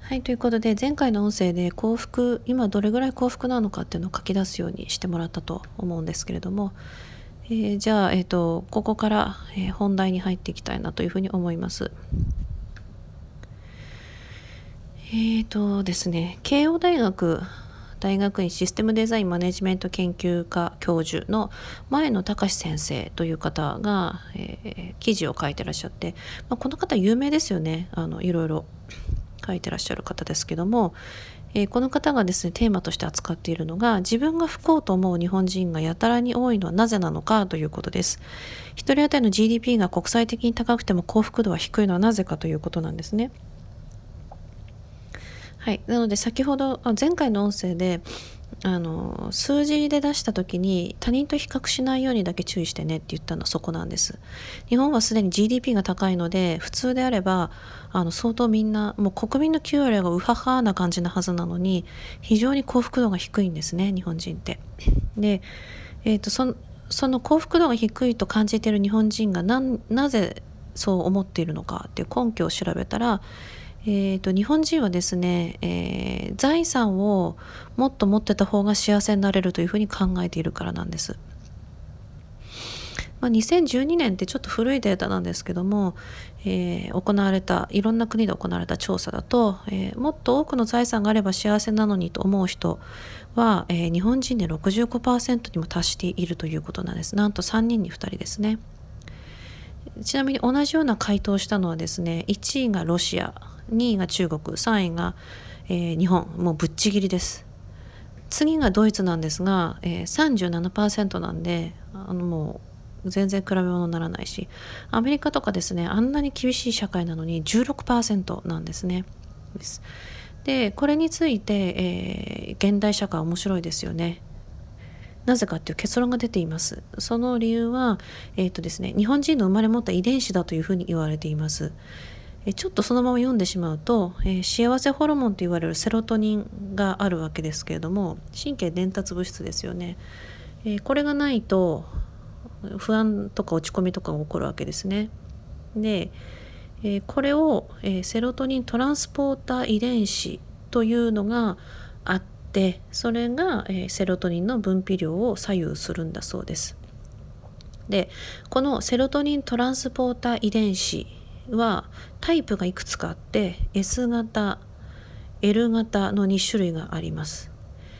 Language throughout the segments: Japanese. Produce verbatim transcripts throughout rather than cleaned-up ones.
はい、ということで前回の音声で幸福、今どれぐらい幸福なのかっていうのを書き出すようにしてもらったと思うんですけれども、えー、じゃあ、えーと、ここから、えー本題に入っていきたいなというふうに思います。えーとですね、慶応大学大学院システムデザインマネジメント研究科教授の前野隆先生という方が、えー記事を書いてらっしゃって、まあ、この方有名ですよね。あのいろいろ書いてらっしゃる方ですけども、えーこの方がですねテーマとして扱っているのが、自分が不幸と思う日本人がやたらに多いのはなぜなのかということです。一人当たりの ジーディーピー が国際的に高くても幸福度は低いのはなぜかということなんですね。はい、なので先ほど前回の音声であの数字で出した時に他人と比較しないようにだけ注意してねって言ったのはそこなんです。日本はすでに ジーディーピー が高いので、普通であればあの相当みんなもう国民のきゅうわりがウハハな感じなはずなのに、非常に幸福度が低いんですね、日本人って。で、えーと、そのその幸福度が低いと感じている日本人がななぜそう思っているのかっていう根拠を調べたら、えーと、日本人はですね、えー財産をもっと持ってた方が幸せになれるというふうに考えているからなんです。まあ、にせんじゅうにねんってちょっと古いデータなんですけども、えー行われたいろんな国で行われた調査だと、えーもっと多くの財産があれば幸せなのにと思う人は、えー日本人で ろくじゅうごパーセント にも達しているということなんです。なんとさんにんにふたりですね。ちなみに同じような回答をしたのはですね、いちいがロシア、にいが中国、さんいが、えー日本。もうぶっちぎりです。次がドイツなんですが、えー、さんじゅうななパーセント なんで、あのもう全然比べ物にならないし、アメリカとかですね、あんなに厳しい社会なのに じゅうろくパーセント なんですね。ですでこれについて、えー現代社会は面白いですよね。なぜかっていう結論が出ています。その理由は、えーとですね、日本人の生まれ持った遺伝子だというふうに言われています。えちょっとそのまま読んでしまうと、えー幸せホルモンと言われるセロトニンがあるわけですけれども、神経伝達物質ですよね。えーこれがないと不安とか落ち込みとかが起こるわけですね。で、えーこれを、えーセロトニントランスポーター遺伝子というのがあって、それが、えーセロトニンの分泌量を左右するんだそうです。で、このセロトニントランスポーター遺伝子はタイプがいくつかあって、 エス 型、エル 型のに種類があります。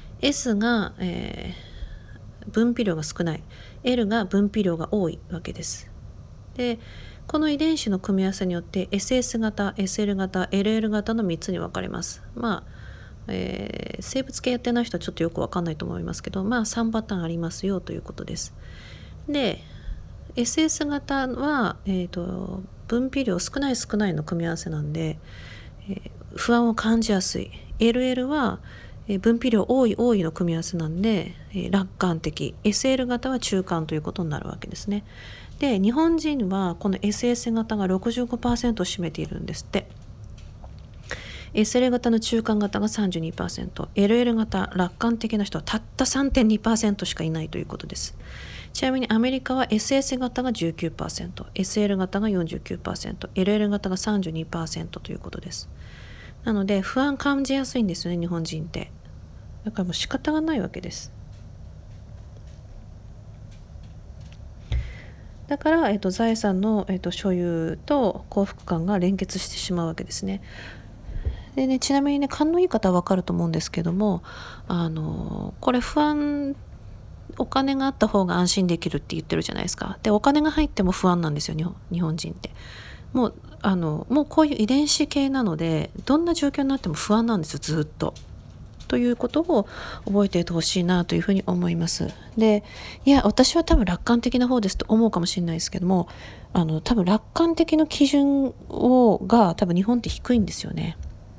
S が、えー分泌量が少ない、 エル が分泌量が多いわけです。でこの遺伝子の組み合わせによって エスエス 型、 エスエル 型、 エルエル 型のみっつに分かれます。まあ、えー生物系やってない人はちょっとよく分かんないと思いますけど、まあさんパターンありますよということです。で エスエス 型は、えーと、分泌量少ない少ないの組み合わせなんで、えー不安を感じやすい。 エルエル は、えー分泌量多い多いの組み合わせなんで、えー楽観的。 エスエル 型は中間ということになるわけですね。で日本人はこの エスエス 型が ろくじゅうごパーセント を占めているんですって。 エスエル 型の中間型が さんじゅうにパーセント、 エルエル 型楽観的な人はたった さんてんにパーセント しかいないということです。ちなみにアメリカは エスエス 型が じゅうきゅうパーセント、 エスエル 型が よんじゅうきゅうパーセント、 エルエル 型が さんじゅうにパーセント ということです。なので不安感じやすいんですよね、日本人って。だからもう仕方がないわけです。だから、えっと、財産の、えっと、所有と幸福感が連結してしまうわけですね。でね、ちなみにね、勘のいい方は分かると思うんですけども、あのこれ不安、お金があった方が安心できるって言ってるじゃないですか。でお金が入っても不安なんですよ、日本日本人って。もうあのもうこういう遺伝子系なので、どんな状況になっても不安なんですよ、ずっと。ということを覚えておいてほしいなというふうに思います。で、いや私は多分楽観的な方ですと思うかもしれないですけども、あの多分楽観的の基準をが多分日本って低いんですよね。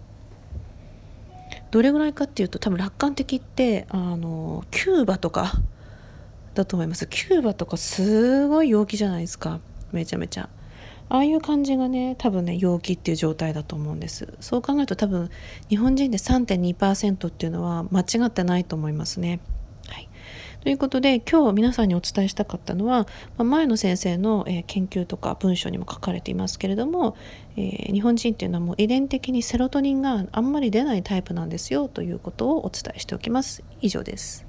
どれぐらいかっていうと、多分楽観的ってあのキューバとかだと思います。キューバとかすごい陽気じゃないですか、めちゃめちゃ。ああいう感じがね、多分ね陽気っていう状態だと思うんです。そう考えると多分日本人で さんてんにパーセント っていうのは間違ってないと思いますね。はい、 ということで今日皆さんにお伝えしたかったのは、まあ、前野先生の、えー研究とか文章にも書かれていますけれども、えー日本人っていうのはもう遺伝的にセロトニンがあんまり出ないタイプなんですよということをお伝えしておきます。以上です。